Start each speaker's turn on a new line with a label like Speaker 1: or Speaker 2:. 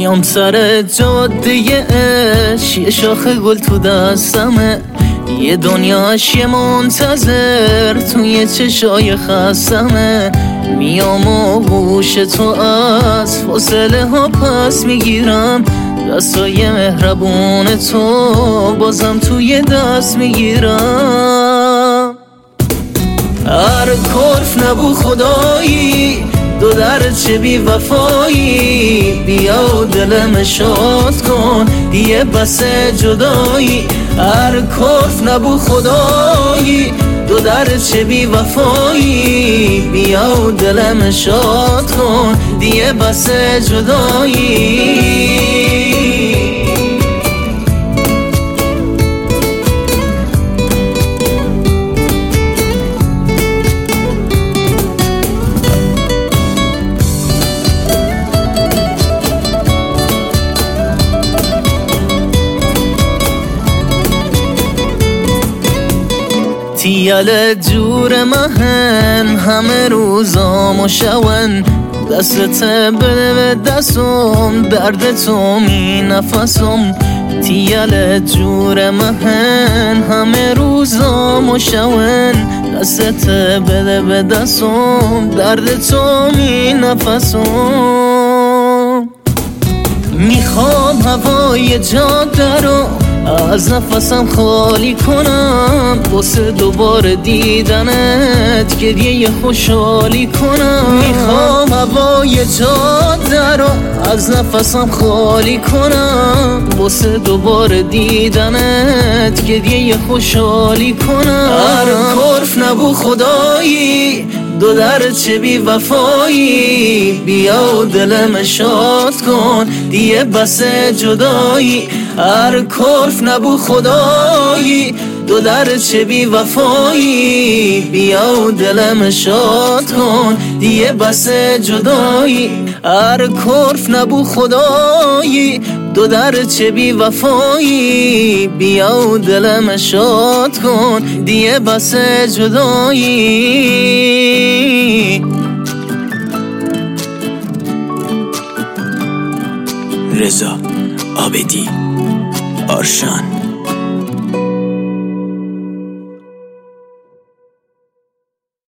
Speaker 1: میام سر جاده عشق، یه شاخه گل تو دستمه، یه دنیاش یه منتظر توی چشای خستمه. میام و گوش تو از فاصله ها پس میگیرم، دستای مهربون تو بازم توی دست میگیرم. هر کلف نبو خدایی، دو در چه بی وفایی، بیا و دلم شاد کن دیگه بس جدایی. هر کلف نبو خدایی، دو در چه بی وفایی، بیا و دلم شاد کن دیگه بس جدایی. تیال جور مهن همه روزام و شون، دستت بده به دستم درد تو می نفسم. تیال جور مهن همه روزام و شون، دستت بده به دستم درد تو می نفسم. میخوام هوای جاده رو از نفسم خالی کنم، واسه دوباره دیدنت گریه خوشحالی کنم. میخوام هوای جاده رو از نفسم خالی کنم، واسه دوباره دیدنت گریه خوشحالی کنم. هر کلف نبو خدایی، دو در چه بی وفایی، بیا و دلم شاد کن دیگه بس جدایی. هر کلف نبو خدایی، دو در چه بی وفایی، بیا و دلم شاد کن دیگه بس جدایی. هر کلف نبو خدایی، دو در چه بی وفایی، بیا و دلم شاد کن دیگه بس جدایی.
Speaker 2: رضا عابدی، آرشان.